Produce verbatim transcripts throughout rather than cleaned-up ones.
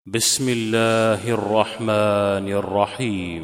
بسم الله الرحمن الرحيم.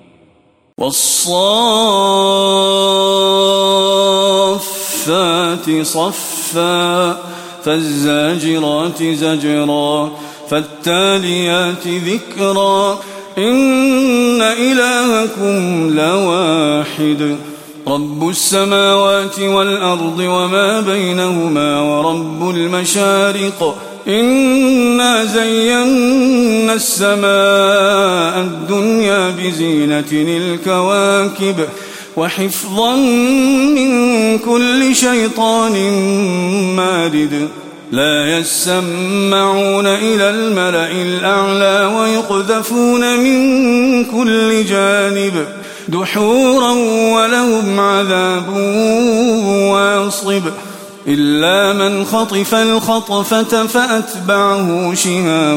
والصافات صفا فالزاجرات زجرا فالتاليات ذكرا إن إلهكم لواحد رب السماوات والأرض وما بينهما ورب المشارق إنا زينا السماء الدنيا بزينة الكواكب وحفظا من كل شيطان مارد لا يسمعون إلى الملأ الأعلى ويقذفون من كل جانب دحورا ولهم عذاب واصب إلا من خطف الخطفة فأتبعه شهاب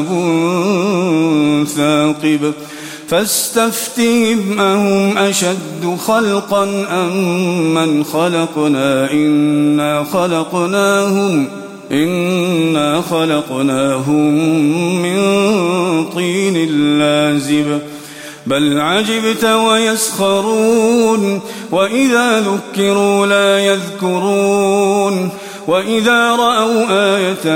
ثاقب فاستفتهم أهم أشد خلقا أم من خلقنا إنا خلقناهم إنا خلقناهم من طين لازب بل عجبت ويسخرون وإذا ذكروا لا يذكرون وإذا رأوا آية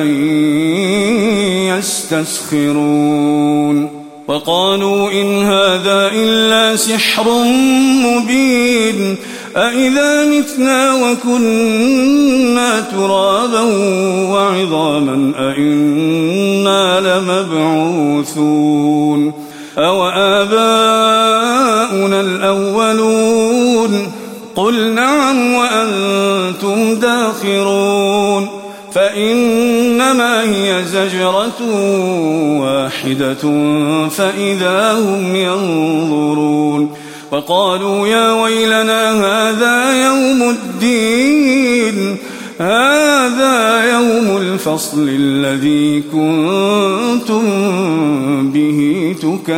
يستسخرون وقالوا إن هذا إلا سحر مبين أإذا متنا وكنا ترابا وعظاما أإنا لمبعوثون أو آباؤنا الأولون قل نعم وأنتم داخرون فإنما هي زجرة واحدة فإذا هم ينظرون وقالوا يا ويلنا هذا يوم الدين هذا يوم الفصل الذي كنتم به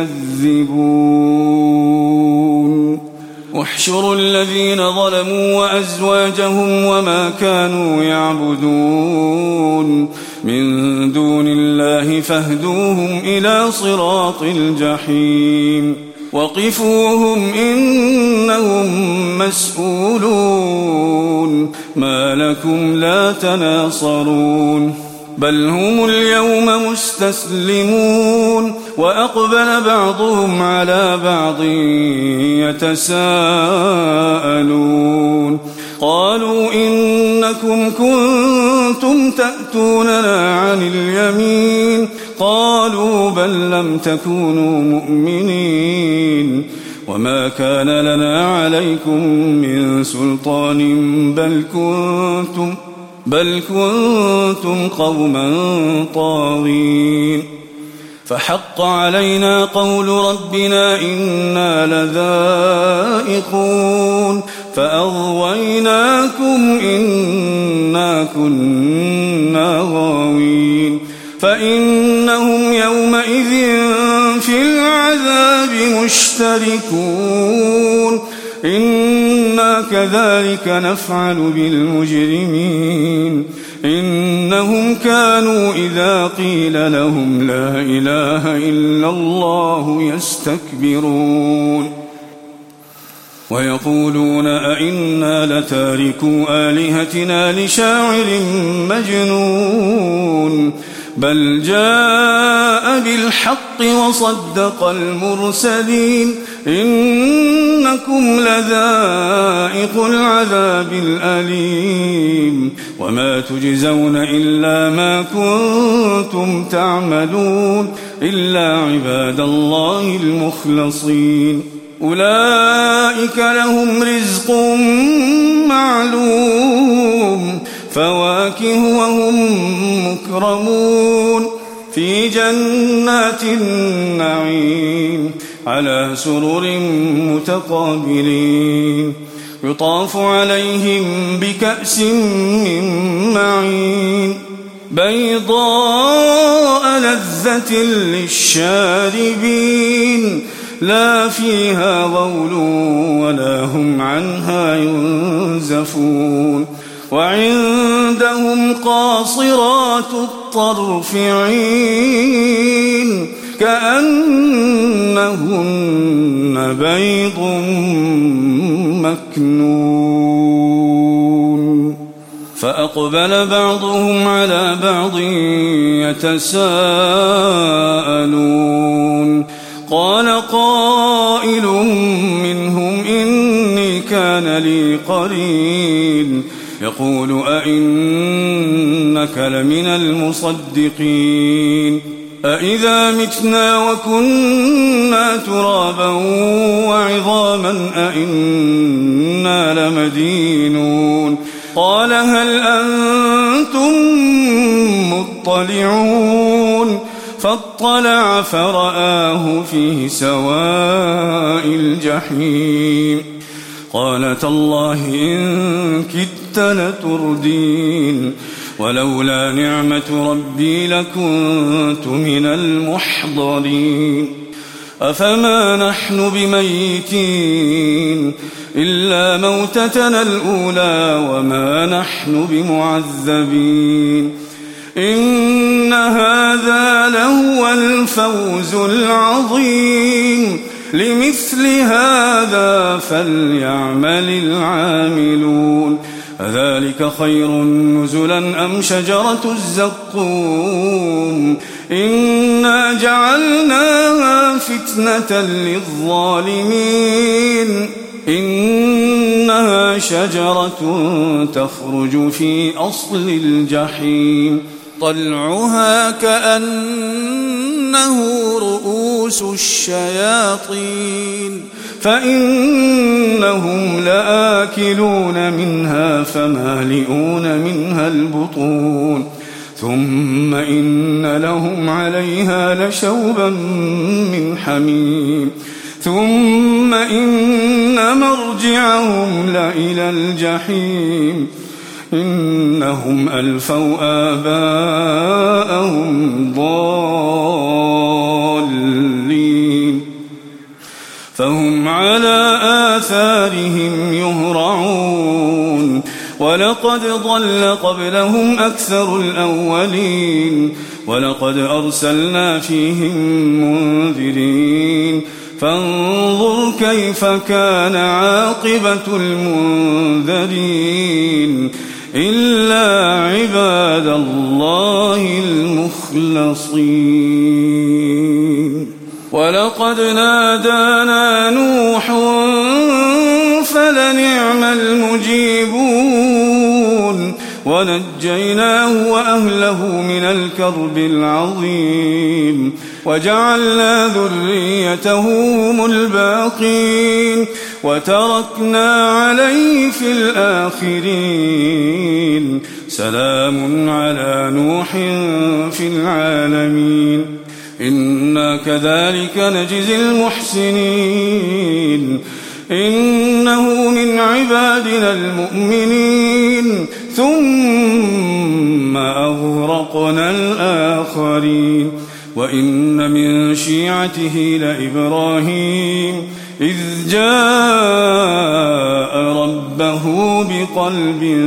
تكذبون احشروا الذين ظلموا وأزواجهم وما كانوا يعبدون من دون الله فاهدوهم إلى صراط الجحيم وقفوهم إنهم مسؤولون ما لكم لا تناصرون بل هم اليوم مستسلمون وأقبل بعضهم على بعض يتساءلون قالوا إنكم كنتم تأتوننا عن اليمين قالوا بل لم تكونوا مؤمنين وما كان لنا عليكم من سلطان بل كنتم بل كنتم قوما طاغين فحق علينا قول ربنا إنا لذائقون فأغويناكم إنا كنا غاوين فإنهم يومئذ في العذاب مشتركون إنا كذلك نفعل بالمجرمين إنهم كانوا إذا قيل لهم لا إله إلا الله يستكبرون ويقولون أئنا لتاركو آلهتنا لشاعر مجنون بل جاء بالحق وصدق المرسلين إنكم لذائق العذاب الأليم وما تجزون إلا ما كنتم تعملون إلا عباد الله المخلصين أولئك لهم رزق معلوم فواكه وهم مكرمون في جنات النعيم على سرر متقابلين يطاف عليهم بكأس من معين بيضاء لذة للشاربين لا فيها غول ولا هم عنها ينزفون وعندهم قاصرات الطرف عين كأنهن بيض مكنون فأقبل بعضهم على بعض يتساءلون قال قائل منهم إني كان لي قرين يقول أئنك لمن المصدقين أئذا متنا وكنا ترابا وعظاما أئنا لمدينون قال هل أنتم مطلعون فاطلع فرآه في سواء الجحيم قال تالله إن كدت لتردين ولولا نعمة ربي لكنت من المحضرين أفما نحن بميتين إلا موتتنا الأولى وما نحن بمعذبين إن هذا لهو الفوز العظيم لمثل هذا فليعمل العاملون أذلك خير نزلا أم شجرة الزقوم إنا جعلناها فتنة للظالمين إنها شجرة تخرج في أصل الجحيم طلعها كأنه رؤوس الشياطين فإنهم لآكلون منها فمالئون منها البطون ثم إن لهم عليها لشوبا من حميم ثم إن مرجعهم لإلى الجحيم إنهم ألفوا آباءهم ضالين فهم على آثارهم يهرعون ولقد ضل قبلهم أكثر الأولين ولقد أرسلنا فيهم منذرين فانظر كيف كان عاقبة المنذرين إلا عباد الله المخلصين ولقد نادانا نوح فلنعم المجيبون ونجيناه وأهله من الكرب العظيم وجعلنا ذريته هم الباقين وتركنا عليه في الآخرين سلام على نوح في العالمين إنا كذلك نجزي المحسنين إنه من عبادنا المؤمنين ثم أغرقنا الآخرين وإن من شيعته لإبراهيم إذ جاء ربه بقلب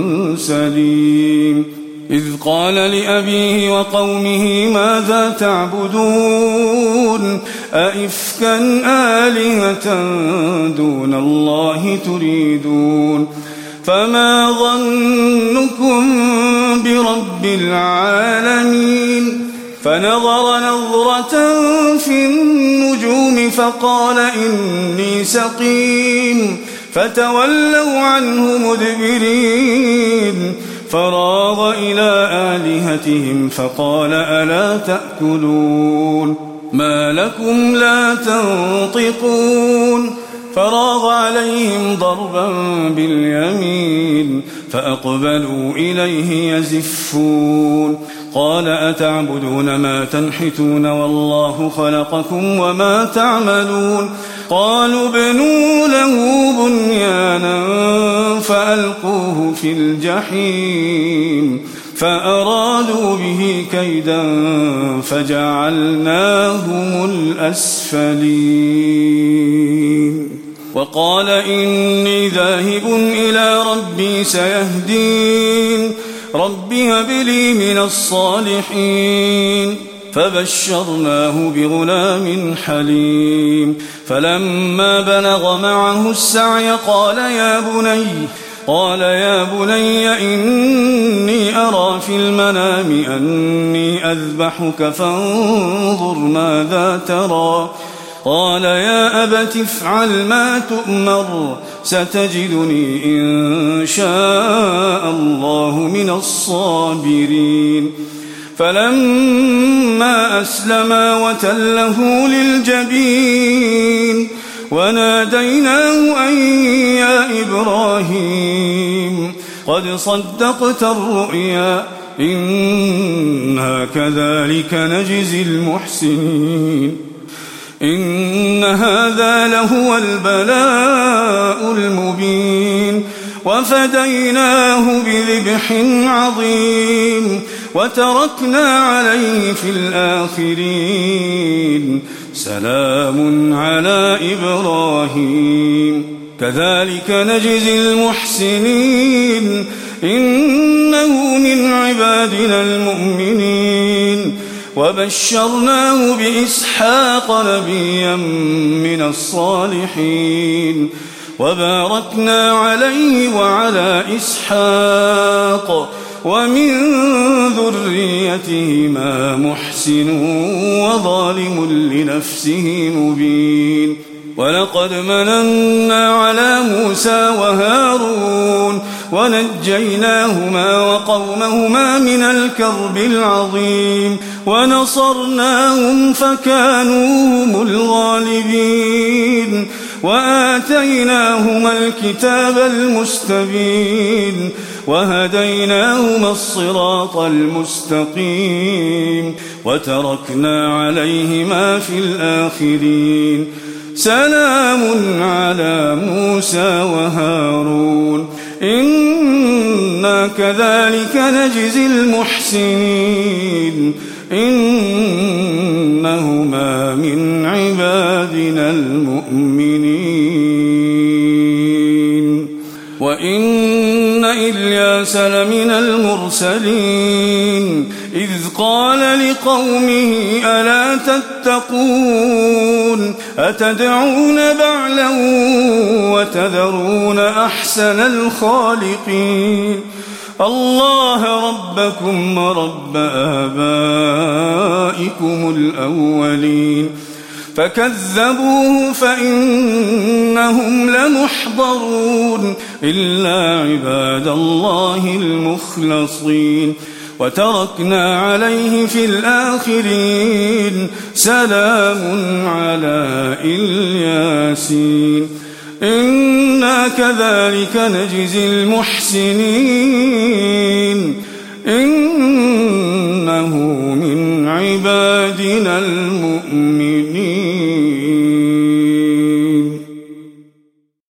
سليم إذ قال لأبيه وقومه ماذا تعبدون أئفكا آلهة دون الله تريدون فما ظنكم برب العالمين فنظر نظرة في النجوم فقال إني سقيم فتولوا عنه مدبرين فراغ إلى آلهتهم فقال ألا تأكلون ما لكم لا تنطقون فراغ عليهم ضربا باليمين فأقبلوا إليه يزفون قال أتعبدون ما تنحتون والله خلقكم وما تعملون قالوا ابنوا له بنيانا فألقوه في الجحيم فأرادوا به كيدا فجعلناهم الأسفلين وقال إني ذاهب إلى ربي سيهدين رب هب لي من الصالحين فبشرناه بغلام حليم فلما بلغ معه السعي قال يا بني قال يا بني إني أرى في المنام أني أذبحك فانظر ماذا ترى قال يا أبت افعل ما تؤمر ستجدني إن شاء الله من الصابرين فلما أسلما وتله للجبين وناديناه أن يا إبراهيم قد صدقت الرؤيا إنا كذلك نجزي المحسنين إن هذا لهو البلاء المبين وفديناه بذبح عظيم وتركنا عليه في الآخرين سلام على إبراهيم كذلك نجزي المحسنين إنه من عبادنا المؤمنين وبشرناه بإسحاق نبيا من الصالحين وباركنا عليه وعلى إسحاق ومن ذريتهما محسن وظالم لنفسه مبين ولقد مننا على موسى وهارون ونجيناهما وقومهما من الكرب العظيم ونصرناهم فكانوا هم الغالبين وآتيناهما الكتاب المستبين وهديناهما الصراط المستقيم وتركنا عليهما في الآخرين سلام على موسى وهارون إنا كذلك نجزي المحسنين إنهما من عبادنا المؤمنين وإن إلياس لمن المرسلين إذ قال لقومه ألا تتقون أتدعون بعلا وتذرون أحسن الخالقين الله ربكم ورب آبائكم الأولين فكذبوه فإنهم لمحضرون إلا عباد الله المخلصين وتركنا عليه في الآخرين سلام على الياسين إنا كذلك نجزي المحسنين إنه من عبادنا المؤمنين